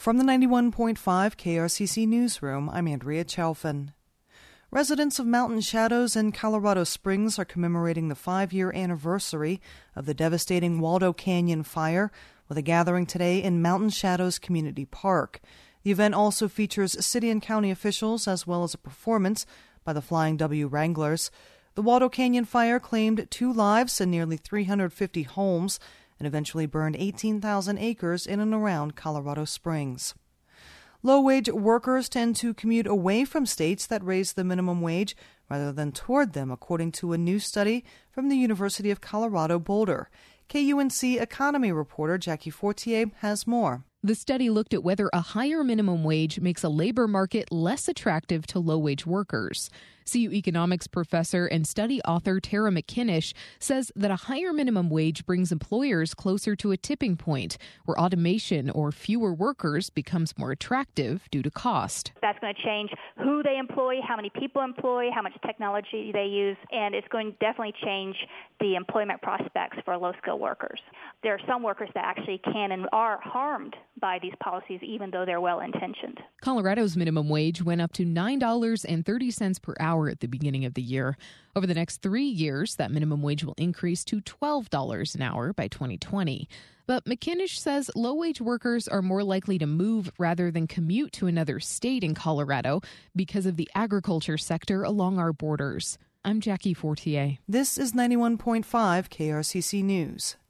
From the 91.5 KRCC Newsroom, I'm Andrea Chalfin. Residents of Mountain Shadows in Colorado Springs are commemorating the 5-year anniversary of the devastating Waldo Canyon fire with a gathering today in Mountain Shadows Community Park. The event also features city and county officials as well as a performance by the Flying W Wranglers. The Waldo Canyon fire claimed 2 lives and nearly 350 homes and eventually burned 18,000 acres in and around Colorado Springs. Low-wage workers tend to commute away from states that raise the minimum wage rather than toward them, according to a new study from the University of Colorado Boulder. KUNC economy reporter Jackie Fortier has more. The study looked at whether a higher minimum wage makes a labor market less attractive to low-wage workers. CU economics professor and study author Tara McKinnish says that a higher minimum wage brings employers closer to a tipping point where automation or fewer workers becomes more attractive due to cost. That's going to change who they employ, how many people employ, how much technology they use, and it's going to definitely change the employment prospects for low-skilled workers. There are some workers that actually can and are harmed by these policies, even though they're well-intentioned. Colorado's minimum wage went up to $9.30 per hour at the beginning of the year. Over the next 3 years, that minimum wage will increase to $12 an hour by 2020. But McKinnish says low-wage workers are more likely to move rather than commute to another state in Colorado because of the agriculture sector along our borders. I'm Jackie Fortier. This is 91.5 KRCC News.